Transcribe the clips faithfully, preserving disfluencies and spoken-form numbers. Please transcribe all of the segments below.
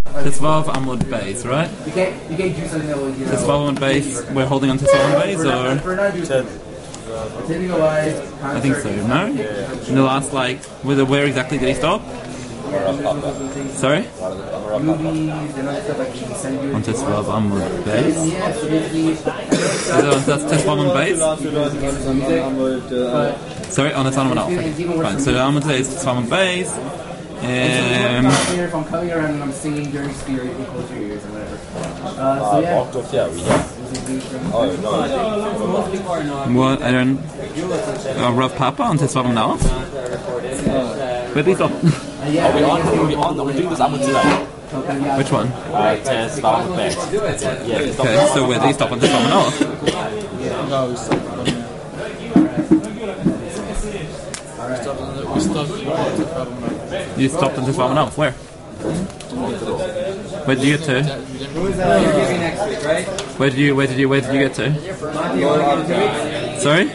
Tesvav Amud Beis, right? You can't, you can't do something that will, you know... Tesvav Amud Beis, we're holding on to Tesvav Amud Beis, or...? I think so, no? In the last, like, where exactly did he stop? Sorry? On Tesvav Amud Beis? Is it on Tesvav Amud Beis? Sorry, on the Tanam Amud. Fine, so the Amud Beis is Tesvav Amud Beis. Um, if I'm coming around and I'm singing during spirit, you close your ears or whatever. Uh, so yeah. yeah, we have. Oh, no. What? I don't. Uh, Rav Papa on Tesvav Amud Where did he stop? Are we on? Are we on? Are we doing this Amud today? Which one? Uh, Tesvav Amud Beis. Yeah. Okay, so where did he stop on Tesvav Amud? No, we stopped on the... We stopped on the... You stopped on Tesvav Amud Where? Where did you get to? Where did you? Where did you? Where did you get to? Sorry?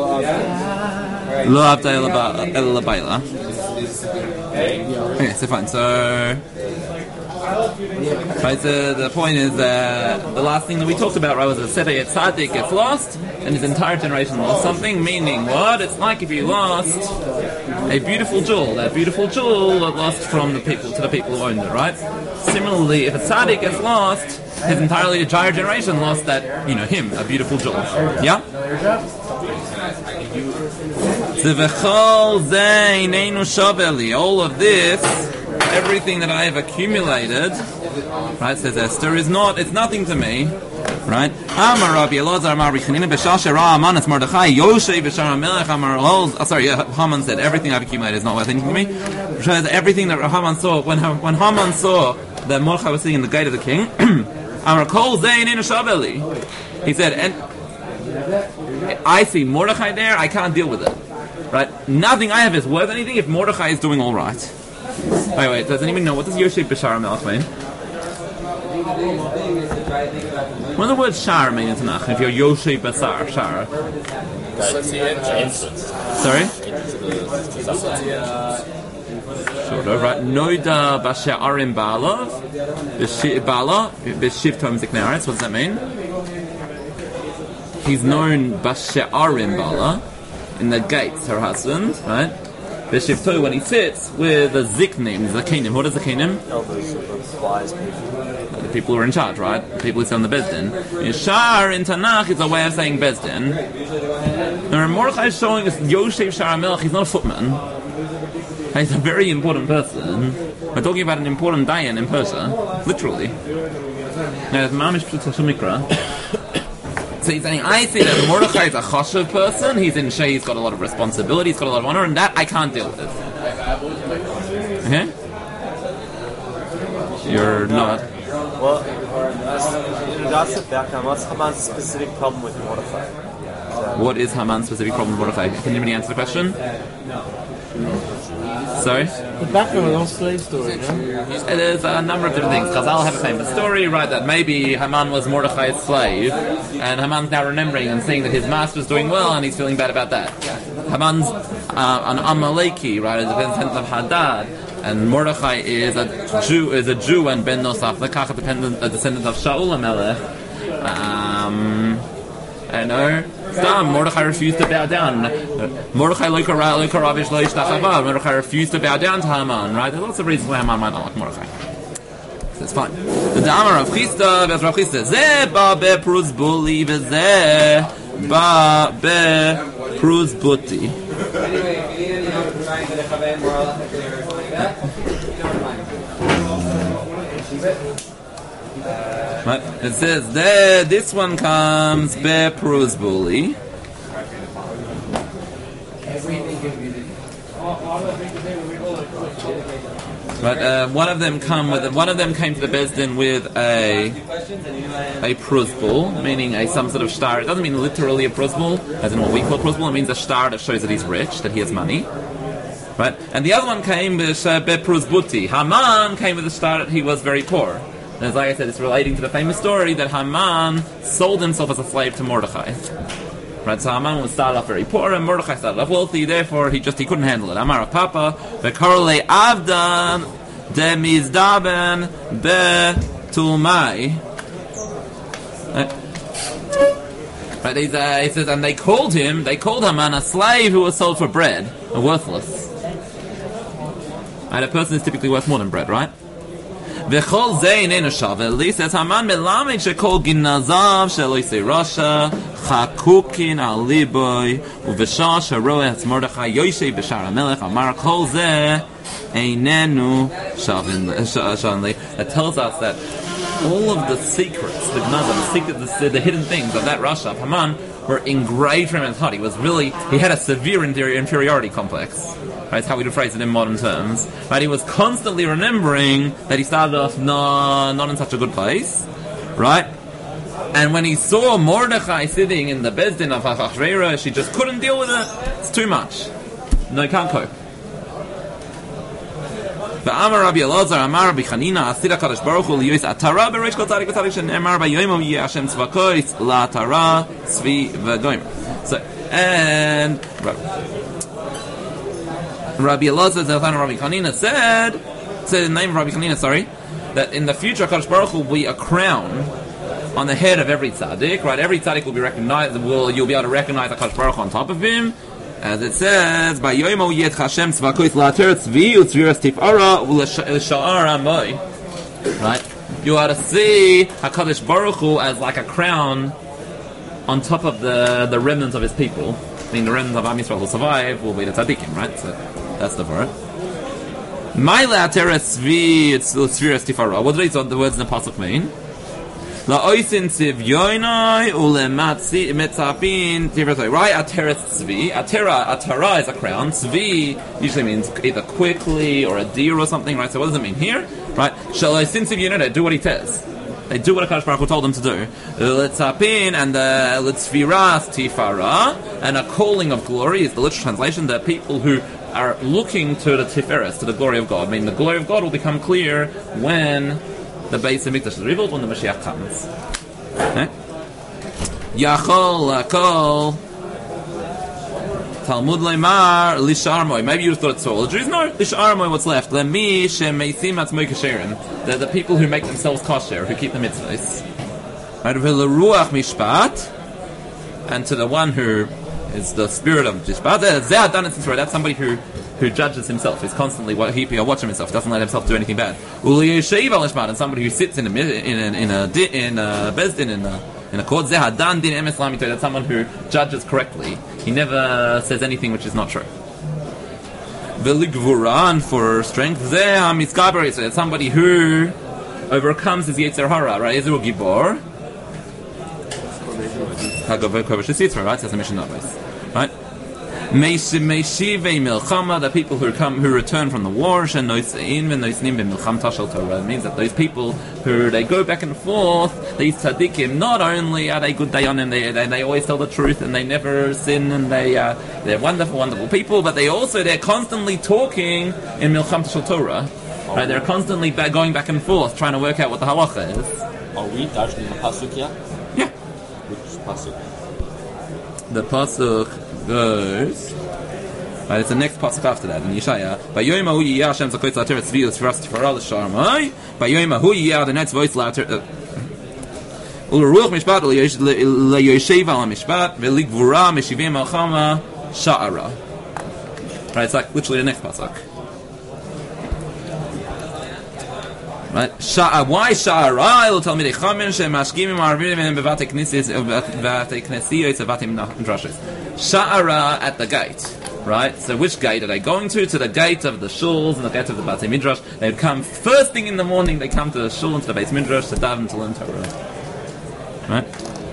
Lo Avda El Labayla. Okay, so fine. So, right. So the point is that the last thing that we talked about, right, was that Seder Tzaddik gets lost, and his entire generation lost something. Meaning, what? It's like if you lost a beautiful jewel. That beautiful jewel got lost from the people to the people who owned it, right? Similarly, if a tzaddik gets lost, his entirely entire generation lost that, you know, him, a beautiful jewel. Yeah? All of this, everything that I have accumulated, right, says Esther, is not, it's nothing to me. Right? Amar Rabbi Elazar Amar Rechanina B'Shasha Ra Haman Es Mordechai Yoshei B'Shar HaMelech Amar Ol. Oh, sorry, yeah, Haman said everything I've accumulated is not worth anything to me. Because everything that Haman saw when when Haman saw that Mordechai was sitting in the gate of the king, Amar Kol Zein Ein Shabeli. He said, and I see Mordechai there, I can't deal with it. Right? Nothing I have is worth anything if Mordechai is doing all right. Wait, wait. Does anyone know what does Yoshei B'Shar HaMelech mean? What does the word shar mean in Tanakh? If you're Yoshei Basar, shar. Sorry? Sort of, right? Noida Basha'arim Ba'ala. Ba'ala. B'shivtom Ziknaretz. What does that mean? He's known Basha'arim Ba'ala. In the gates, her husband, right? B'shivto, when he sits with the Ziknim, the Kenim. What is the Kenim? Elders, wise people. The people who are in charge, right? The people who sit on the Bezdin. Yeshar in Tanakh is a way of saying Bezdin. Now, Mordechai is showing us Yoshev Shar HaMelech. He's not a footman. He's a very important person. We're talking about an important Dayan in Persia, literally. Now, Mamish Pshut Mikra. So he's saying, I see that Mordechai is a chashuv person. He's in Sheh. He's got a lot of responsibility. He's got a lot of honor, and that I can't deal with. Okay? You're not. Well, in regards to background, what's Haman's specific problem with Mordechai? So, what is Haman's specific problem with Mordechai? Can anybody answer the question? Sorry? The background of the slave story, no? There's a number of different things. Chazal have a famous story, right, that maybe Haman was Mordechai's slave, and Haman's now remembering and seeing that his master's doing well, and he's feeling bad about that. Haman's uh, an Amaleki, right, a descendant of Hadad, and Mordechai is a Jew, is a Jew and Ben Nosaf, Lekach, a descendant, a descendant of Shaul HaMelech. Um, I know. Stam, Mordechai refused to bow down. Mordechai Loikaravish Loishtachava. Mordechai refused to bow down to Haman, right? There's lots of reasons why Haman might not like Mordechai. So it's fine. The Damar of Chisda, Bez Rav Chisda, Ze ba be pruzbuli, Ze ba be pruzbuti. Right. It says there. This one comes be pruzbuli. But uh, one of them come with one of them came to the Bezdin with a a pruzbul, meaning a some sort of star. It doesn't mean literally a pruzbul, as in what we call pruzbul. It means a star that shows that he's rich, that he has money. Right, and the other one came with uh, be pruzbuti. Haman came with a star that he was very poor. And as like I said, it's relating to the famous story that Haman sold himself as a slave to Mordechai. Right, so Haman was started off very poor, and Mordechai started off wealthy. Therefore, he just he couldn't handle it. Amar Papa, the Karle Avdan demizdaben betulmai. Right, he says, and they called him, they called Haman a slave who was sold for bread, a worthless. And a person is typically worth more than bread, right? V'chol zein enu shaveli, says Haman melamed shekol ginazav shelo yisei rasha chakukin al liboy uv'shah sharoeh es Mordechai yoshei b'shar hamelech amar kol zeh einenu shavli. It tells us that all of the secrets, the gnazah, the secret, the, the hidden things of that rasha of Haman were engraved from his heart. He was really, he had a severe inferiority complex. Right, that's how we'd phrase it in modern terms. Right, he was constantly remembering that he started off no, not in such a good place. Right, and when he saw Mordechai sitting in the Bezdin of Achashverosh, he just couldn't deal with it. It's too much. No, he can't cope. V'amar Rabbi Elazar, Amar Rabbi Chanina, Asira Kadosh Baruch Hu liyos atara b'reish kol tzadik v'tzadik shenemar b'yoymo yeh Hashem tzvakois la'atara tzvi v'goymer. So, and Rabbi Elazar, Zelchan Rabbi Chanina said, said in the name of Rabbi Chanina, sorry, that in the future Kadosh Baruch Hu will be a crown on the head of every tzaddik. Right, every tzaddik will be recognized. Will you'll be able to recognize the Kadosh Baruch Hu on top of him. As it says, by Yoimo Yet Hashem Tzvakois Later Tzvi Utzviras Tifara Ulesha'ar Amoy. Right? You ought to see HaKadosh Baruch Hu as like a crown on top of the, the remnants of his people. I mean, the remnants of Am Yisrael will survive, will be the tzaddikim, right? So that's the word. Maila Atera Tzvi Utzviras Tifara. What do the words in the pasuk mean? La'oisin tzivyoinai ulematzi metzapin tivratoi. Right, ateret tzvi. Atera, atara is a crown. Tzvi usually means either quickly or a deer or something, right? So what does it mean here? Right, shaloisin tzivyoinai, they do what he says. They do what HaKadosh Baruch Hu told them to do. Letzapin and the letzviras tifara, and a calling of glory is the literal translation. The people who are looking to the tiferes, to the glory of God. I mean, the glory of God will become clear when the Beis Hamikdash is revealed, when the Mashiach comes. Okay? Yachol Lakol Talmud Leimar Lisharmoy. Maybe you just thought it's all the Jews. No, Lisharmoy. What's left? Lemi Shemeisim Atzmoi Kasherim. They're the people who make themselves kosher, who keep the mitzvahs. Right? V'leruach Mishpat, and to the one who is the spirit of Mishpat. That's somebody who. who judges himself, is constantly what he watching himself, doesn't let himself do anything bad. And somebody who sits in a in a in a in a bezdin in a in a court. That's someone who judges correctly. He never says anything which is not true. Veligvuran, for strength. That's somebody who overcomes his Yetzer Hara. Right? Ezra Gibor. Right? Says the Mishnah. Right? The people who come, who return from the war, it means that those people who they go back and forth, these tzaddikim, not only are they good dayanim, they, they they always tell the truth and they never sin, and they uh, they're wonderful, wonderful people, but they also they're constantly talking in Milcham Tashal Torah. Right? They're constantly ba- going back and forth, trying to work out what the halacha is. Are we actually in the pasuk here? Yeah. Which pasuk? The pasuk goes. Right, it's the next pasuk after that in Yeshaya. By Yoimahu Yiyah Hashem Zakoyt Later Tzvi Utzviras Tifara L'Sharmai. By Yoimahu Yiyah the next voice Later. Ulruach Mishpat LeYoshev Al Mishpat VeLigvura Meshivim Al Chama Sha'ara. Right, it's like literally the next pasuk. Right, Sha'a, why Sha'ara? It'll tell me the Chamin Shemashkim Marvim and Bevate Knesses Bevate Knessiyos Bevate Midrashos. Sha'ara at the gate. Right? So which gate are they going to? To the gate of the shuls and the gate of the Beit Midrash. They would come first thing in the morning, they come to the shul and to the Beit Midrash to daven to learn Torah. Right?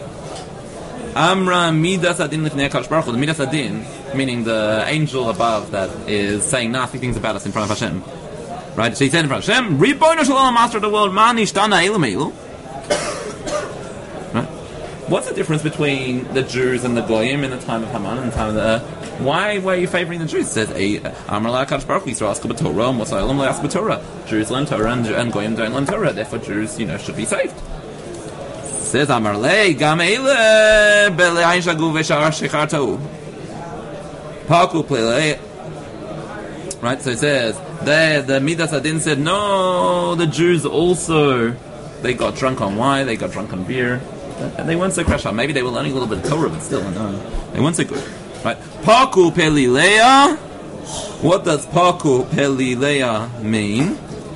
Amra Midas Adin Lifnei HaKadosh Baruch Hu. The Midas Adin, meaning the angel above that is saying nasty things about us in front of Hashem. Right? So he said in front of Hashem, Ribono Shalom, Master of the world, Mani Shtana Eilu Meilu. Right? What's the difference between the Jews and the Goyim in the time of Haman and the time of the... Why were you favoring the Jews? It says, Amar LaKadosh Baruch Hu Yisrael ask Torah, and what's Olam ask Torah. Jews learn Torah, and, and Goyim don't learn Torah. Therefore, Jews, you know, should be saved. It says, Amar Le Gam Eile Bele'ayin Shagu V'Shar Shechartau. Paku Plele. Right, so it says, They, the Midas Adin said, no, the Jews also, they got drunk on wine, they got drunk on beer, and they weren't so crash out. Maybe they were learning a little bit of Torah, but still, no, they weren't so good. Right? Paku Pelilea. What does Paku Pelilea mean?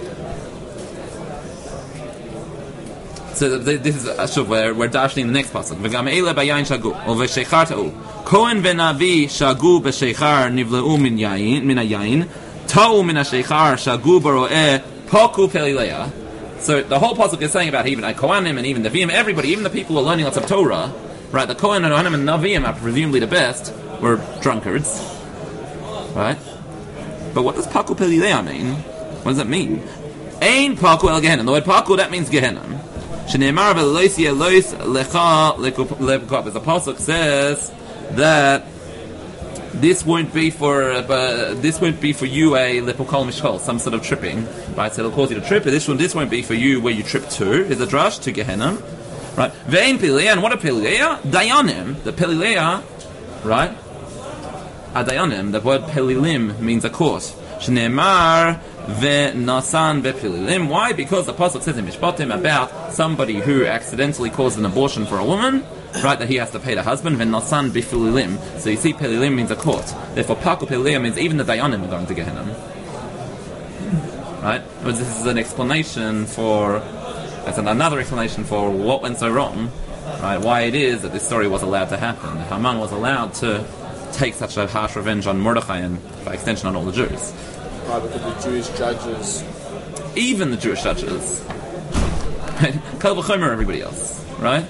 So this is uh, sure, we're, we're dashing the next pasuk. V'gam eila bayayin shagu uveshechar ta'u Kohen v'navi shagu b'shechar nivleu min yayin min hayayin ta'u min hashechar shagu baroeh paku pelilea. So the whole pasuk is saying about even uh, Kohanim and even the Nevi'im, everybody, even the people who are learning lots of Torah, right? The Kohen and Kohanim and Nevi'im are presumably the best, were drunkards, right? But what does paku pelilea mean? What does it mean? Ein paku el Gehenna. The word paku, that means Gehenna. Shneimar v'lois yelois lecha lekop. As the pasuk says that this won't be for uh, this won't be for you a lepokol mishkol, some sort of tripping, right? So it'll cause you to trip. But this one, this won't be for you where you trip to. Is a drash to Gehenna, right? Ve'in pililea, and what a pililea? Dayanim, the pililea, right? A dayanim. The word pelilim means a court. Shneimar ve'nasan ve'pililim. Why? Because the pasuk says in Mishpatim about somebody who accidentally caused an abortion for a woman, right? That he has to pay the husband. Ve'nasan ve'pililim. So you see, pililim means a court. Therefore, paku pililim means even the dayanim are going to Gehenna. Right? But this is an explanation for. That's another explanation for what went so wrong. Right? Why it is that this story was allowed to happen. Haman was allowed to take such a harsh revenge on Mordechai and, by extension, on all the Jews. Right, because the Jewish judges, even the Jewish judges, Kal v'chomer everybody else, right?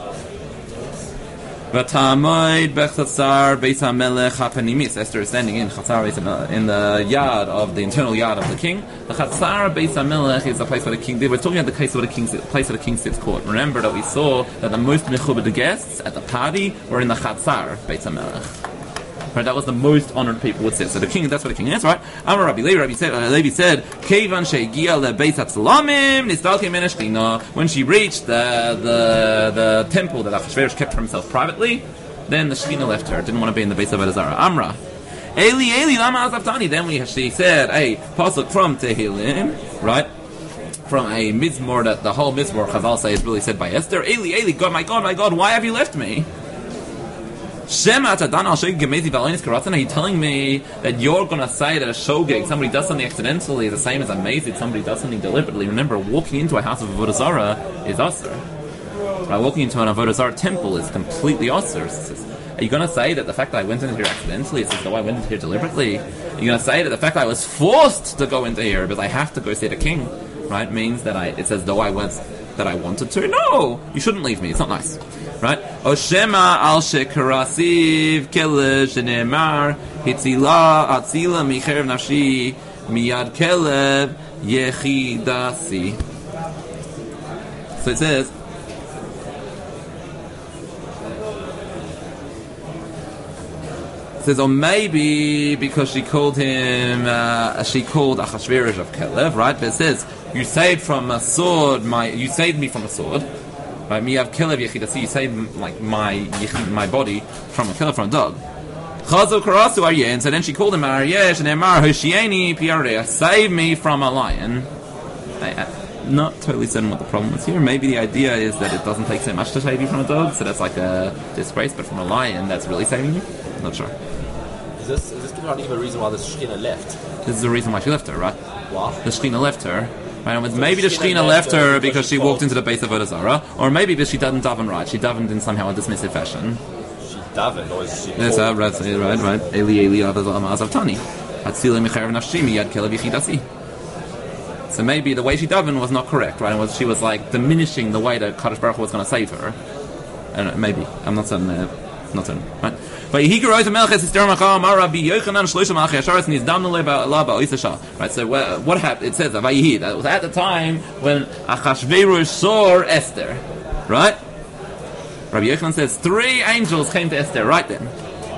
V'tamoid b'chatzar beis hamelech hapenimis. Esther is standing in chatzar beis in the yard of the internal yard of the king. The chatzar beis hamelech is the place where the king. We're talking about the case where the king, place where the king sits court. Remember that we saw that the most mechubed guests at the party were in the chatzar beis hamelech. Right, that was the most honored people would sit. So the king, that's what the king is, right? Amar Rabbi Levi, Rabbi said, uh, Levi said, Kevan she'egia lebeis hatzlamim nistalke min hashchina. When she reached the the the temple that Achashverosh kept for himself privately, then the Shekhinah left her. Didn't want to be in the base of Avodah Zarah. Amra, Eli Eli lama azavtani. Then we she said, hey, pasuk from Tehillim, right? From a mizmor that the whole mizmor Chazal say is really said by Esther. Eli Eli, God, my God, my God, why have you left me? Shema Tadan al Shogeg Gemezi Valonis Karatzan. Are you telling me that you're going to say that a Shogeg, somebody does something accidentally, is the same as a Mezid, somebody does something deliberately? Remember, walking into a house of Avodah Zarah is Asr. Right, walking into an Avodah Zarah temple is completely Asr. Are you going to say that the fact that I went into here accidentally is as though I went into here deliberately? Are you going to say that the fact that I was forced to go into here because I have to go see the king, right, means that I, it's as though I went, that I wanted to? No! You shouldn't leave me. It's not nice. Right? Oshema al shekarasiv kelev shenemar hitzila atzila micherev nafshi miyad kelev yechidasi. So it says, it says, or maybe because she called him, uh, she called Achashverosh of Kelev, right? But it says, you saved from a sword, my, you saved me from a sword. Right, me have kelev yechidasi. You saved like my yechid, my body from a killer, from a dog. Chazu karasu aryeh, and so then she called him Aryesh and Emar Hoshieni Piareh. Save me from a lion. I, I'm not totally certain what the problem is here. Maybe the idea is that it doesn't take so much to save you from a dog, so that's like a disgrace. But from a lion, that's really saving you. I'm not sure. Is this is this giving even a reason why the Shekhinah left? This is the reason why she left her, right? What? The Shekhinah left her. Right, so maybe the Shekhinah left her because she walked into the base of Avodah Zarah, or maybe because she didn't daven right. She davened in somehow a dismissive fashion. She davened, or is she? Yes, uh, right, right, right. Eli Eli Azavtani. Hatzila Micharev Nafshi Miyad Kelev Yechidasi. So maybe the way she davened was not correct, right? It was, she was like diminishing the way that Kadosh Baruch Hu was going to save her. I don't know, maybe. I'm not certain. Uh, not certain, right? Right, so what, what happened? It says that was at the time when Achashverosh saw Esther, right? Rabbi Yochanan says three angels came to Esther right then.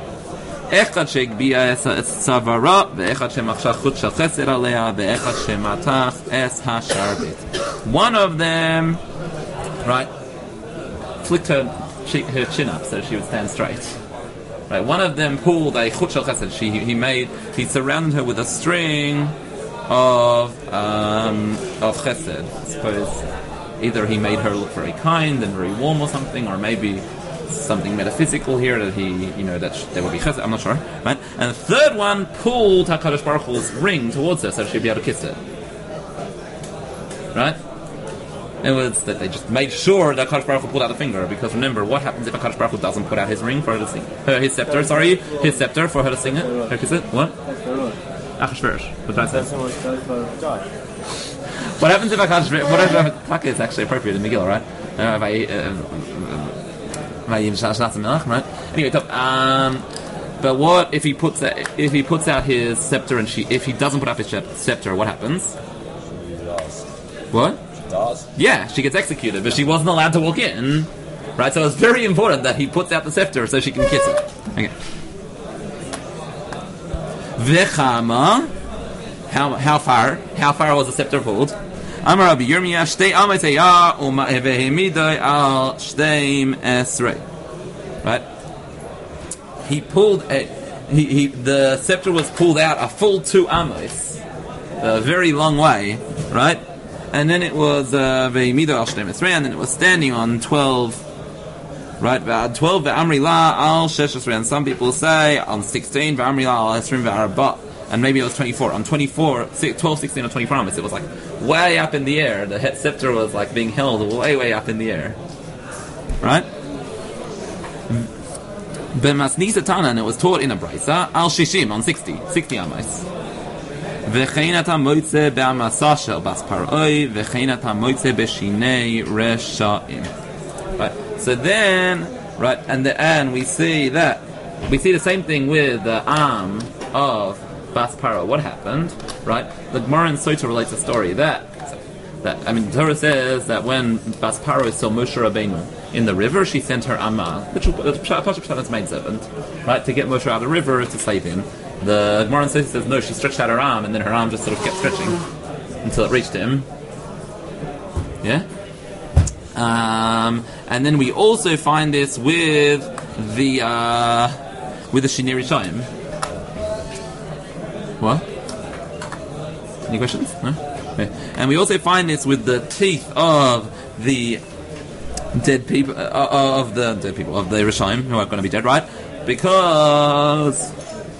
One of them, right, flicked her, her chin up so she would stand straight. Right, one of them pulled a chut shel chesed. She, he made, he surrounded her with a string, of um, of chesed. I suppose either he made her look very kind and very warm or something, or maybe something metaphysical here that he, you know, that sh- there would be chesed. I'm not sure, right? And the third one pulled HaKadosh Baruch Hu's ring towards her so she'd be able to kiss it, right? It was that they just made sure that HaKadosh Baruch Hu pulled out the finger, because remember, what happens if HaKadosh Baruch Hu doesn't put out his ring for her to sing? Her, his scepter, sorry, his scepter for her to sing it, her kiss it. What? Achashverosh. What did I say? What happens if HaKadosh What happens if Taka is actually appropriate in Megillah, right? Uh, by, uh, right? Anyway, top. Um, but what if he puts that, if he puts out his scepter and she, if he doesn't put up his scepter, what happens? What? Does. Yeah, she gets executed, but she wasn't allowed to walk in, right? So it's very important that he puts out the scepter so she can kiss it. Okay. V'chama, how how far? How far was the scepter pulled? Amar Rabbi Yirmiyah, shtei amatayah v'hemidai al shteim esrei. Right? He pulled a, he, he the scepter was pulled out a full two amos, a very long way, right? And then it was ve'imida al shneim esrei, and then it was standing on twelve, right? Twelve ve'amri la al shesh esrei, and some people say on sixteen ve'amri la al esrim ve'arba, and maybe it was twenty-four. On twenty-four, twelve, sixteen, or twenty-four amos, it was like way up in the air. The head scepter was like being held way, way up in the air, right? B'masnisa tana, and it was taught in a brisa al shishim on sixty, sixty amos. V'cheinata moitze be'amasa shel bas paroi, v'cheinata moitze b'shinei reshaim. Right. So then, right, and the and we see that we see the same thing with the arm of Bas Paro. What happened? Right. The Gemara in Sota relates a story that that I mean, the Torah says that when Bas Paro saw Moshe Rabbeinu in the river, she sent her Amma, the Pasha Pshat's maidservant, right, to get Moshe out of the river to save him. The Gemara in Sota says no, she stretched out her arm, and then her arm just sort of kept stretching until it reached him. Yeah? Um, and then we also find this with the uh, with the Shinei Rishayim. What? Any questions? No? Okay. And we also find this with the teeth of the dead people, uh, of the dead people, of the Rishayim, who are going to be dead, right? Because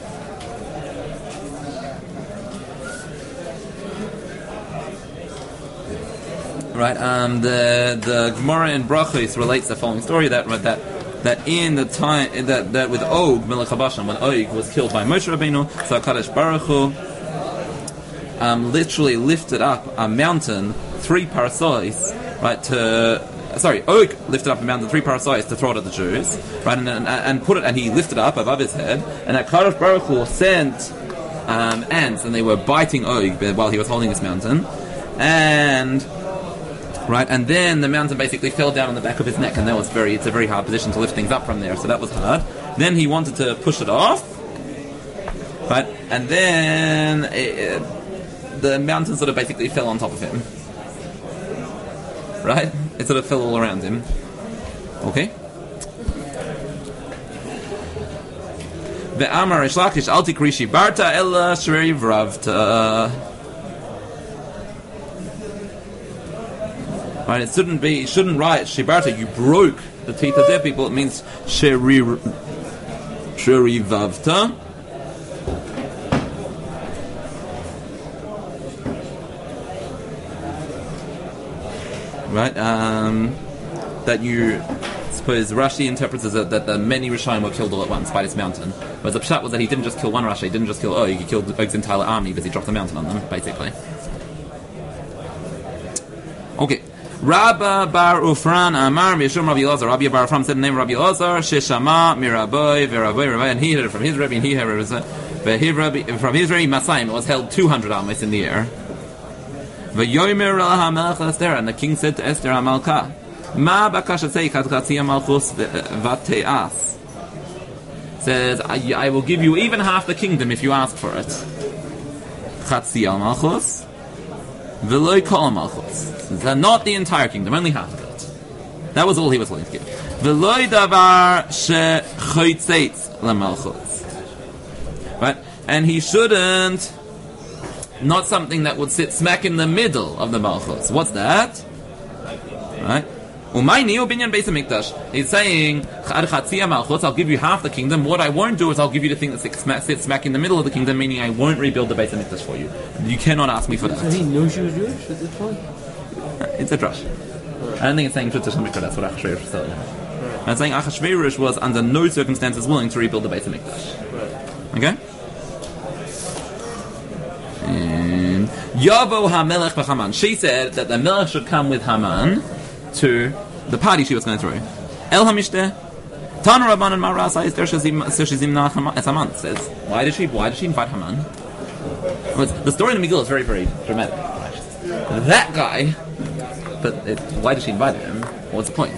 right, um, the the Gemara in Brachos relates the following story that that that in the time that that with Og Melech HaBashan, when Og was killed by Moshe Rabbeinu, so HaKadosh Baruch Hu um, literally lifted up a mountain three parasois, right? To sorry, Og lifted up a mountain three parasois to throw it at the Jews, right? And and, and put it, and he lifted it up above his head, and HaKadosh Baruch Hu sent um, ants, and they were biting Og while he was holding this mountain, and right, and then the mountain basically fell down on the back of his neck, and that was very, it's a very hard position to lift things up from there, so that was hard. Then he wanted to push it off, right, and then it, the mountain sort of basically fell on top of him, right? It sort of fell all around him. Okay? Ve'amar Reish Lakish al tikri shibarta ella shrei vravta. Right, it shouldn't be, it shouldn't write Shibarta, you broke the teeth of dead people. It means Sheri Sheri Vavta. Right, um, that you suppose Rashi interprets as that, that the many Rishayim were killed all at once by this mountain. Whereas the Pshat was that he didn't just kill one Rashi, he didn't just kill Og, he killed Og's entire army because he dropped the mountain on them, basically. Okay. Rabba bar Ufran Amar Mishum Rabbi Elazar. Rabbi bar Ufran said the name of Rabbi Elazar. Sheshama Miraboy Veraboy Rabbi, and he heard it from his Rabbi, and he heard it from his Rabbi Masayim. It was held two hundred amos in the air. V'yomer Laha Melech Esther, and the king said to Esther Amalka, Ma bakashatei kad chatzia malchus v'teas. Says, I, I will give you even half the kingdom if you ask for it. Chatzia malchus v'loy kol malchus. Not the entire kingdom, only half of it. That was all he was willing to give. V'loy davar shechoytzeitz lamalchus. Right? And he shouldn't not something that would sit smack in the middle of the Malchus. What's that? Right? He's saying, I'll give you half the kingdom. What I won't do is I'll give you the thing that sits smack in the middle of the kingdom, meaning I won't rebuild the Beis HaMikdash for you. You cannot ask me for that. Does he know she was Jewish at this point? It's a drush. I don't think it's saying Shutza Shemikra, that's what Achashverosh is saying. I'm saying Achashverosh was under no circumstances willing to rebuild the Beis HaMikdash. Okay? And Yavo HaMelech v'Haman. She said that the Melech should come with Haman to the party she was going through. El Hamishte Tan Rabban and Marasa is there Shazimna Haman says. Why did she why did she invite Haman? Well, the story in the Megillah is very, very dramatic. That guy, but it, why did she invite him? What's the point?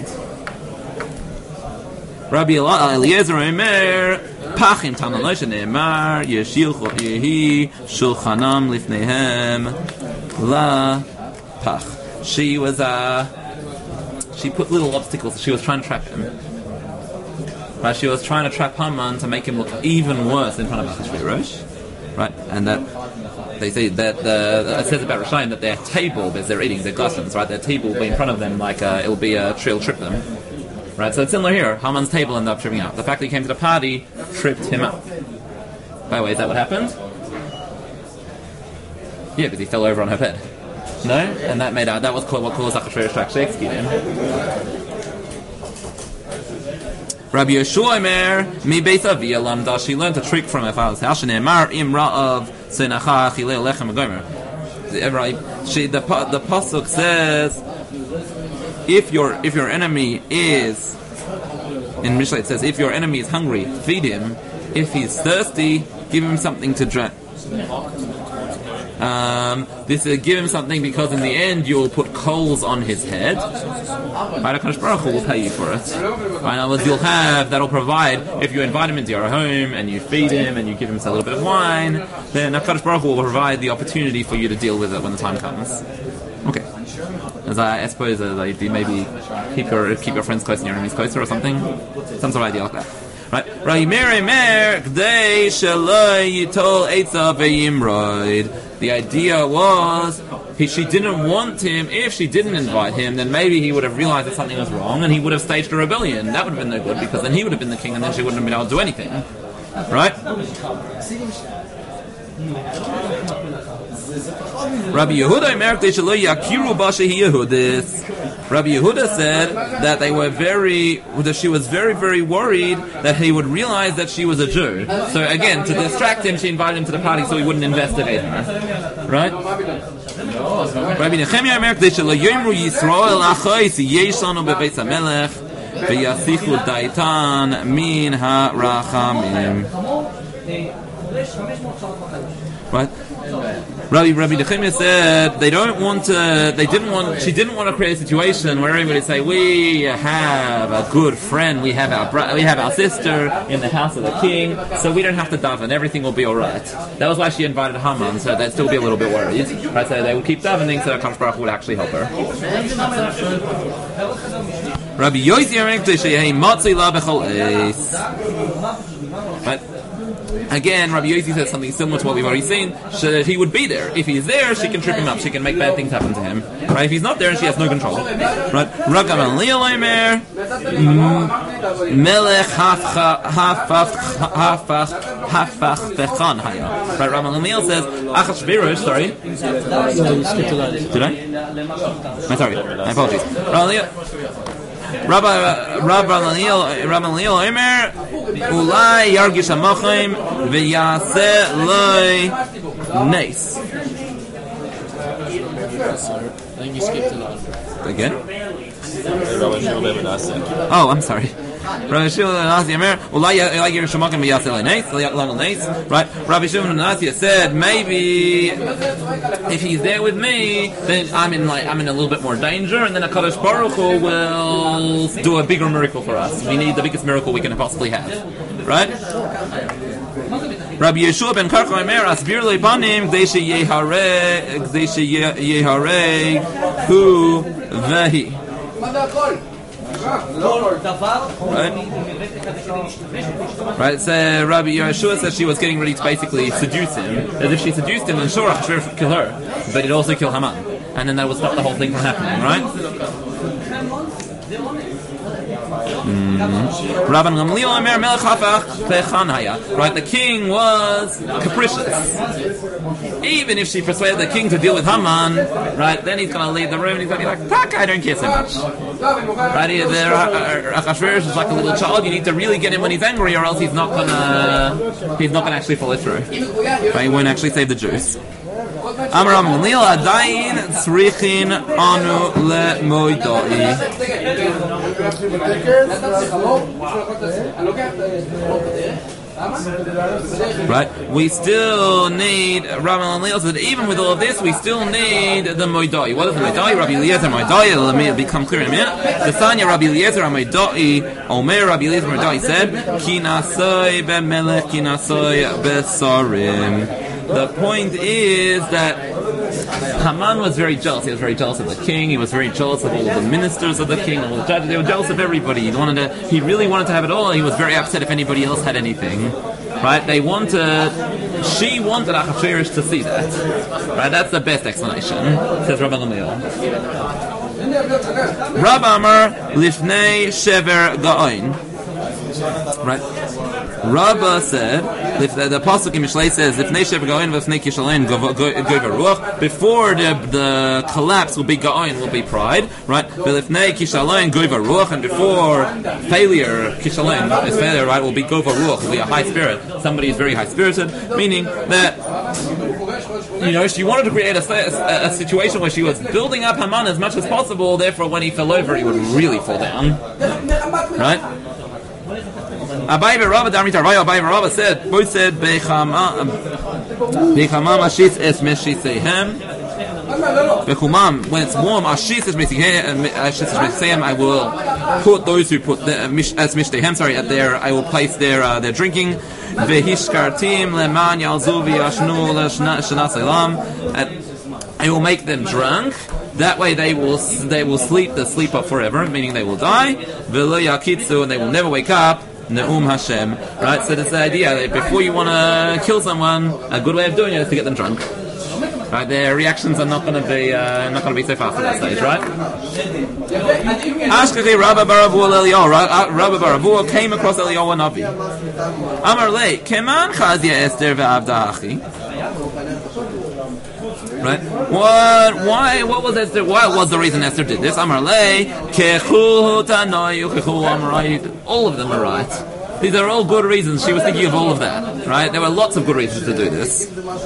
Rabbi Eliezer Omer Pachim Tanalosh Ne'emar Yeshil Yehi Shulchanam Lifnehem La Pach. She was a uh, She put little obstacles. She was trying to trap him. Right? She was trying to trap Haman to make him look even worse in front of Achashverosh. Right? And that they say that the it says about Rishayim that their table, as they're eating their glasses, right? Their table will be in front of them like uh, it'll be a it'll trip them. Right? So it's similar here. Haman's table ended up tripping out. The fact that he came to the party tripped him up. By the way, is that what happened? Yeah, because he fell over on her bed. No, and that made out that was what caused Achashverosh to actually execute him. Rabbi Yeshua Omer mi Beis Avi Lamda. She learned a trick from her father's house. Shene'emar imra of senacha chilei lechem v'gomer. She the the pasuk says, if your if your enemy is in Mishlei it says if your enemy is hungry, feed him. If he's thirsty, give him something to drink. Um, this uh, give him something because in the end you'll put coals on his head. Right, HaKadosh Baruch Hu will pay you for it. Right, in other words, you'll have that'll provide if you invite him into your home and you feed him and you give him a little bit of wine. Then HaKadosh Baruch Hu will provide the opportunity for you to deal with it when the time comes. Okay. As I, I suppose uh, like, maybe keep your keep your friends close and your enemies closer or something. Some sort of idea like that. Right, the idea was he, she didn't want him. If she didn't invite him, then maybe he would have realized that something was wrong and he would have staged a rebellion. That would have been no good because then he would have been the king and then she wouldn't have been able to do anything. Right? Rabbi Yehuda Rabbi Yehuda said that they were very, that she was very, very worried that he would realize that she was a Jew. So again, to distract him, she invited him to the party so he wouldn't investigate her. Right? Rabbi Nechemia Omer K'dei shelo yomru Yisrael achos yesh lanu bebeis hamelech v'yasichu daitan min harachamim. Right? Rabbi Rabbi Nechemia said they don't want to. They didn't want. She didn't want to create a situation where everybody say we have a good friend, we have our bro- we have our sister in the house of the king, so we don't have to daven. Everything will be all right. That was why she invited Haman, so they'd still be a little bit worried. Right? So they would keep davening, so HaKadosh Baruch Hu would actually help her. Rabbi Yossi Right. Again, Rabbi Yossi says something similar to what we've already seen. She, he would be there. If he's there, she can trip him up. She can make bad things happen to him. Right? If he's not there, and she has no control. Right? Rabbi Gamaliel Omer, Melech hafach hafach hafach fechan haya. Right? Rabbi Gamaliel says Achashverosh. Sorry. Did I? I'm sorry. My apologies. Rabbi Rabbi Gamaliel Rabbi Gamaliel Omer. Ulai yargish hamachim v'yaseh loy nes. I think you skipped a lot. Again? Oh, I'm sorry. Rabbi Shimon ben Nasi Omer, Ulai yargish hamachim v'yaseh loy nes. Right? Rabbi Shimon ben Nasi said maybe if he's there with me, then I'm in like I'm in a little bit more danger, and then HaKadosh Baruch Hu will do a bigger miracle for us. We need the biggest miracle we can possibly have, right? Rabbi Yeshua ben Karcha Omer asbir leipanim k'dei sheyehare k'dei sheyehare hu vehi. Right? Right, so Rabbi Yeshua says she was getting ready to basically seduce him. As if she seduced him, then sure, Achashverosh would kill her. But he'd also kill Haman. And then that would stop the whole thing from happening, right? Mm-hmm. Right, the king was capricious. Even if she persuaded the king to deal with Haman, right, then he's going to leave the room and he's going to be like, fuck, I don't care so much. Right, Achashverosh is like a little child. You need to really get him when he's angry, or else he's not going to he's not going to actually follow through. Right, he won't actually save the Jews. Amram Gamliel Adayin Tzrichin Anu LeMoidoi. Right, we still need Rabbi Gamliel said even with all of this, we still need the Moidoi. What is the Moidoi? Rabbi Eliezer Moidoi. Let me become clear in a minute. The Sanya Rabbi Eliezer Moidoi. Omer Rabbi Eliezer Moidoi said, Ki nasoi bemelech, ki nasoi besarim. The point is that Haman was very jealous. He was very jealous of the king. He was very jealous of all the ministers of the king, all the judges. They were jealous of everybody. He wanted to. He really wanted to have it all. He was very upset if anybody else had anything. Right? They wanted. She wanted Achashverosh to see that. Right? That's the best explanation. Says Rabbi Gamliel. Rab Amar Lifnei Shever Gaon. Right? Rabba said, if the, the Pasuk in Mishlei says, if Nei Shever Gaon v'Fnei Kishalein Goiva Ruach, before the, the collapse will be Gaon, will be pride, right? V'Lifnei Kishalein Goiva Ruach, and before failure, Kishalein is failure, right, will be Goiva Ruach, will be a high spirit. Somebody is very high spirited, meaning that, you know, she wanted to create a, a, a situation where she was building up Haman as much as possible, therefore when he fell over, he would really fall down. Right? Abai Rabba Damrit Arvaya Abai Rabba said, both said Bechama Bechama Ashis es Meshisehem Bechumam, when it's warm, Ashis es Meshisehem, I will put those who put the, as Mishdehem, sorry, at their, I will place their uh, their drinking. Vehishkartim leman yalzu v'yashnu l'shana selam. I will make them drunk. That way they will they will sleep the sleep of forever, meaning they will die. V'lo yakitzu, and they will never wake up. Ne'um Hashem. Right, so that's the idea that before you want to kill someone, a good way of doing it is to get them drunk. Right, their reactions are not going to be uh, not going to be so fast at that stage, right? Ashkari Rabba Baravu Eliyahu. Rabba Baravu came across Eliyahu Navi. Amar Le Keman Chazia Esther ve'Avda Achi. Right? What? Why? What was Esther? What was the reason Esther did this? Amar Le Kechu Tanoyu Kechu Amrayit. All of them are right. These are all good reasons. She was thinking of all of that. Right? There were lots of good reasons to do this.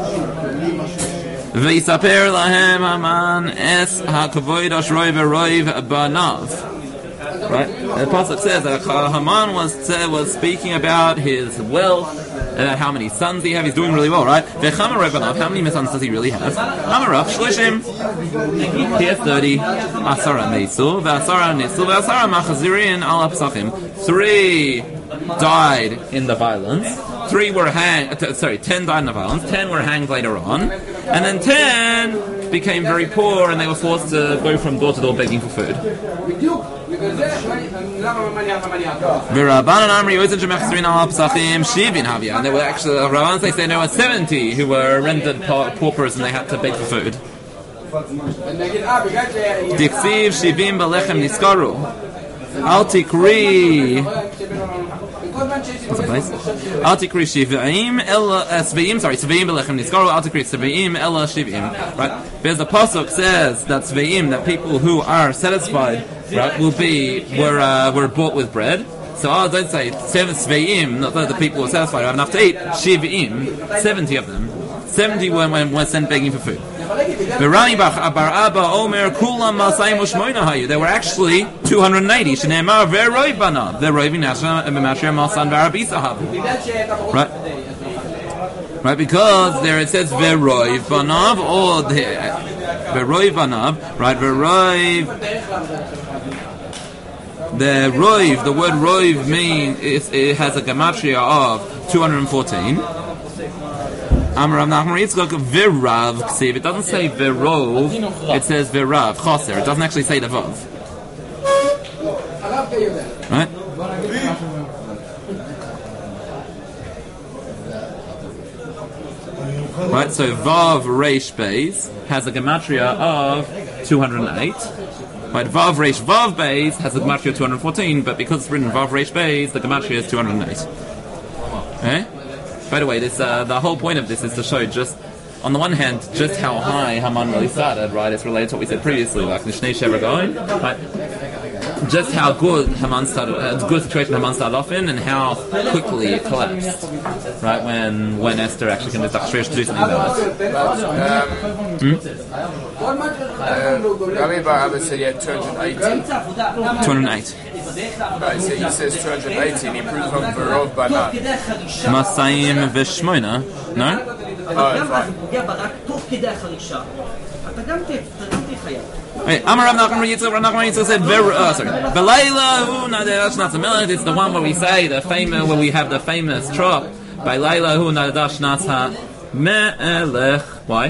V'yisaper lahem Haman es ha'kavoidosh roiv roiv banav. Right? The pasuk says that Haman was was speaking about his wealth, about how many sons he has. He's doing really well, right? V'chama roiv banav. How many sons does he really have? Amarach shlishim. He has thirty. Asara neisu v'asara neisu v'asara machazirin al apsachim. Three died in the violence. Three were hanged. Uh, sorry, ten died in the violence. Ten were hanged later on, and then ten became very poor, and they were forced to go from door to door begging for food. And there were actually Rabbans, they say there were seventy who were rendered paupers, and they had to beg for food. Diksiv shivim belechem niskaru. Al tikri. What's the place? Al tikri shivim ella svim. Sorry, svim belechem niskaru. Al tikri svim ella shivim. Right. Because the pasuk says that svim, that people who are satisfied, right, will be were uh, were bought with bread. So I don't say seven svim, not that the people who are satisfied have enough to eat. Shivim, seventy of them. Seventy were when were sent begging for food. There were actually two hundred eighty. Right? Right, because there it says Veroiv Banav, or Veroiv Banav, right? Veroiv. The Roiv, the word Roiv means it has a gematria of two hundred fourteen. Amram Nachman Yitzchak Virav Ksiv. It doesn't say Virov, it says Virav Choser. It doesn't actually say the Vav. Right? Right, so Vav Reish Beis has a gematria of two hundred eight. Right, Vav Reish Vav Beis has a gematria of two hundred fourteen, but because it's written Vav Reish Beis, the gematria is two hundred eight. Okay? By the way, this uh, the whole point of this is to show just, on the one hand, just how high Haman really started, right? It's related to what we said previously, like Nishnei Shevagoin, right? Just how good Haman started, uh, good situation Haman started off in, and how quickly it collapsed, right? When when Esther actually convinced Achashverosh to do something about it. Hmm? Rabbi Bar Abba said he had two hundred eighty. two hundred eight. Right, so he says two hundred eighty and he proves on Verov Banat. Masayim Veshmoina, no? Oh, fine. Wait, Amar Rav Nachman Yitzchak, Rav Nachman Yitzchak said, Ver, uh, sorry, Belayla hu nadash natzamelech. It's the one where we say the famous, where we have the famous trop. Belayla hu nadash natzamelech. Why?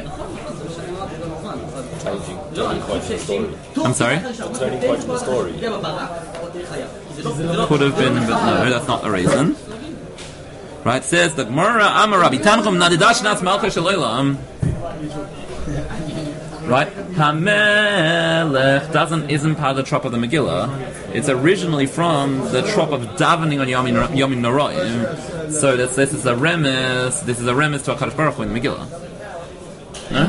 I'm sorry. Turning point in the story. Could have been, but no, that's not the reason. Right? Says the Gemara, Amar Rabbi Tanchum nadash natzamelech shalolam. Right? Hamelech doesn't isn't part of the trop of the Megillah. It's originally from the trop of davening on Yom Yom Noroim. So this this is a remes. This is a remes to HaKadosh Baruch Hu in the Megillah. No?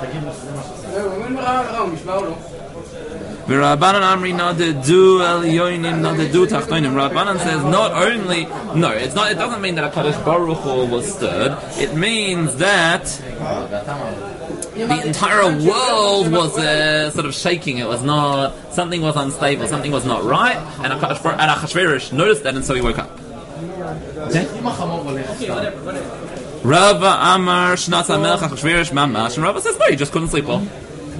Rabbanan Amri Nadedu El Yoinim Nadedu Tachtoinim. Rabbanan says not only no, it's not. It doesn't mean that HaKadosh Baruch Hu was stirred. It means that the entire world was uh, sort of shaking. It was not, something was unstable, something was not right, and Achashverosh noticed that, and so he woke up. Okay? Rava Amar Shnat HaMelech Achashverosh Mamash, and Rava says no, he just couldn't sleep well.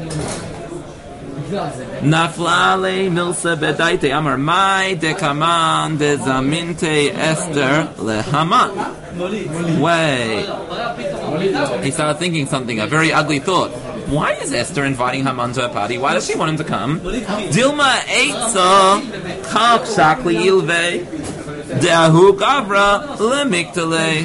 Naflale Milsa Bedaite Amar Mai Dekaman De Zaminte Esther Lehaman. Wait. He started thinking something, a very ugly thought. Why is Esther inviting Haman to a party? Why does she want him to come? Dilma Eitza Chak Shakli Ilve Deahu Gavra Lemiktale.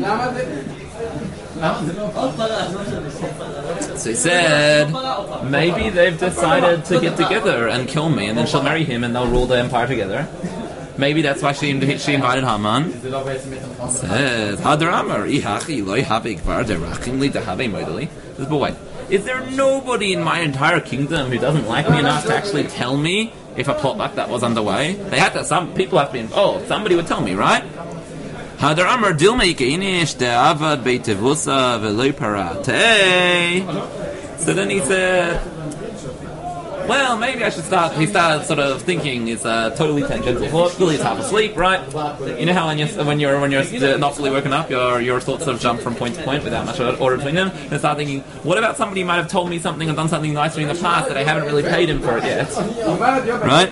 So he said, maybe they've decided to get together and kill me, and then she'll marry him and they'll rule the empire together. Maybe that's why she, she invited Haman. Says, Hadar Amar, Ihachi, Loi Habig Var, Derachim Li Dehabe Modali. Says, but wait, is there nobody in my entire kingdom who doesn't like me enough to actually tell me if a plot like that was underway? They had to, some people have to be involved. Somebody would tell me, right? Hadar Amar Dilma Ikeinish De'avad Beitevusa Ve'loi Paratei. So then he said, well, maybe I should start. He started sort of thinking it's a totally tangential thought. Still, he's half asleep, right? You know how when you're when you're when you're not fully woken up, your your thoughts sort of jump from point to point without much order between them. And start thinking, what about somebody who might have told me something and done something nice in the past that I haven't really paid him for it yet, right?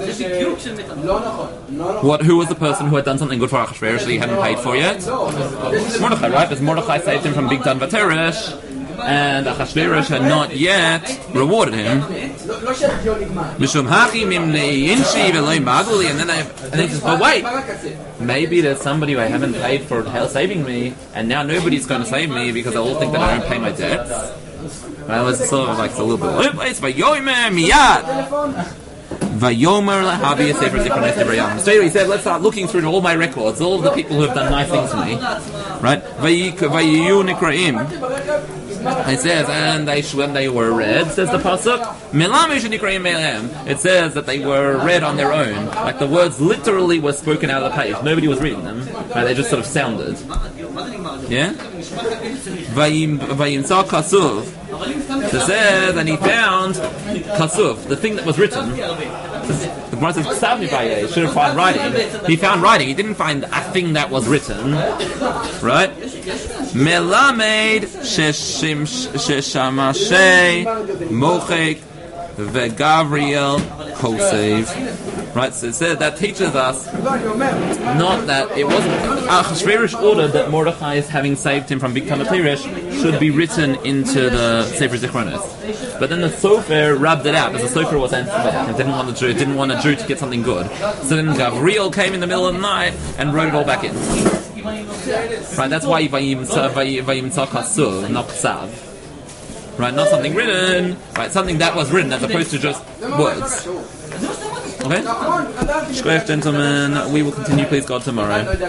What? Who was the person who had done something good for Achashverosh that he hadn't paid for yet? Mordechai, right? Because Mordechai saved him from Big Dan Vateresh, and Achashverosh had not yet rewarded him. Mishum Hachi Mimnei Inshi Veloi Maguli, and then I, and then he says, but wait, maybe there's somebody who I haven't paid for saving me, and now nobody's going to save me because they'll all think that I don't pay my debts. Right, it was sort of like a little bit. It's Vayomer Miyad. Vayomer Lahavi Sefer Zichronei Debrayam. So he said, let's start looking through all my records, all of the people who have done nice things to me. Right? Vayu Nikraim. It says, and they when they were read, says the pasuk, it says that they were read on their own. Like the words literally were spoken out of the page. Nobody was reading them. Right? They just sort of sounded. Yeah? Vayimsa Kasuv. It says, and he found Kasuv, the thing that was written. The Gemara says, Ksavni Baye, he should have found writing. He found writing, he didn't find a thing that was written. Right? Melamed Sheshamashe Mochek Vegavriel Kosev. Right, so it says that teaches us not that it wasn't Achashverosh ordered that Mordechai, having saved him from Big Tam Vateresh, should be written into the Sefer Zichronos. But then the Sofer rubbed it out because the Sofer was anti-back and didn't want the Jew, didn't want a Jew to get something good. So then Gavriel came in the middle of the night and wrote it all back in. Right, that's why Vayim Tzakasu, not Ksav. Right, not something written. Right, something that was written as opposed to just words. Okay? Shkoyach, gentlemen. We will continue, please God, tomorrow.